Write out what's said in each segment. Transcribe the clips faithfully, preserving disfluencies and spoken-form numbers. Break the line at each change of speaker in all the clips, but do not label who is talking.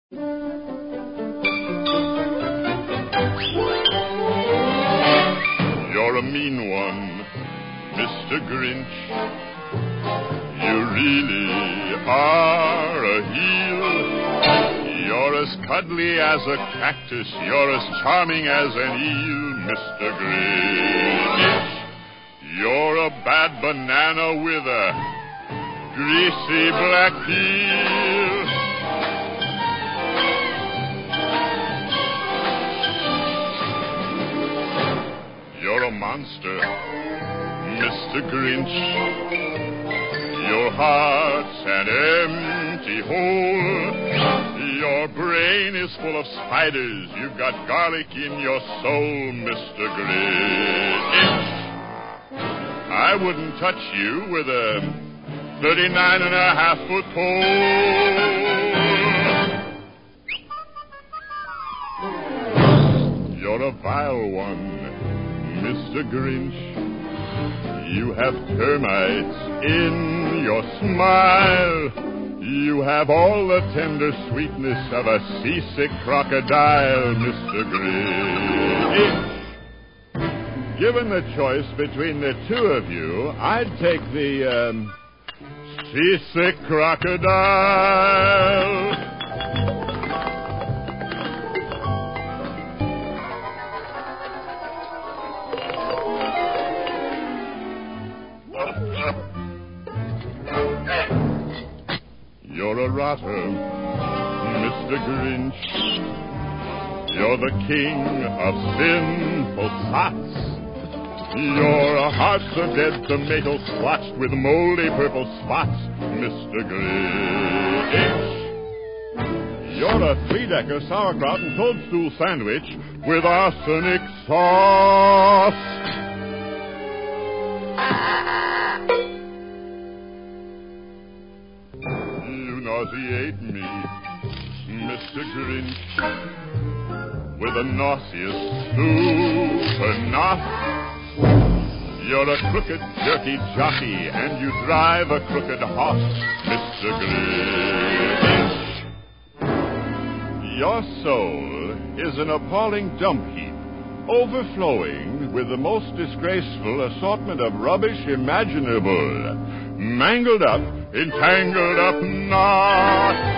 You're a mean one, Mister Grinch. You really are a heel. You're as cuddly as a cactus. You're as charming as an eel, Mister Grinch. You're a bad banana with a greasy black peel. You're a monster, Mister Grinch. Your heart's an empty hole. Your brain is full of spiders. You've got garlic in your soul, Mister Grinch. I wouldn't touch you with a thirty-nine and a half foot pole. You're a vile one, Mister Grinch. You have termites in your smile. You have all the tender sweetness of a seasick crocodile, Mister Grinch. Given the choice between the two of you, I'd take the, um, seasick crocodile. You're a rotter, Mister Grinch. You're the king of sinful sots. Your heart's a dead tomato splotched with moldy purple spots, Mister Grinch. You're a three-decker sauerkraut and toadstool sandwich with arsenic sauce. You nauseate me, Mister Grinch, with a nauseous super knock. You're a crooked, jerky jockey, and you drive a crooked horse, Mister Grinch. Your soul is an appalling dump heap, overflowing with the most disgraceful assortment of rubbish imaginable, mangled up in tangled up knots.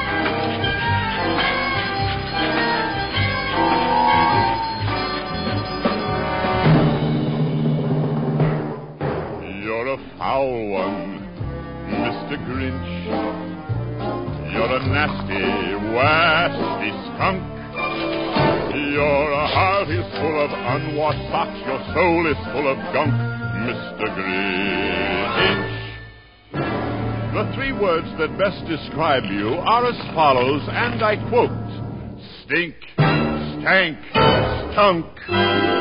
You're a foul one, Mister Grinch. You're a nasty, wasty skunk. Your heart is full of unwashed socks. Your soul is full of gunk, Mister Grinch. The three words that best describe you are as follows, and I quote: stink, stank, stunk.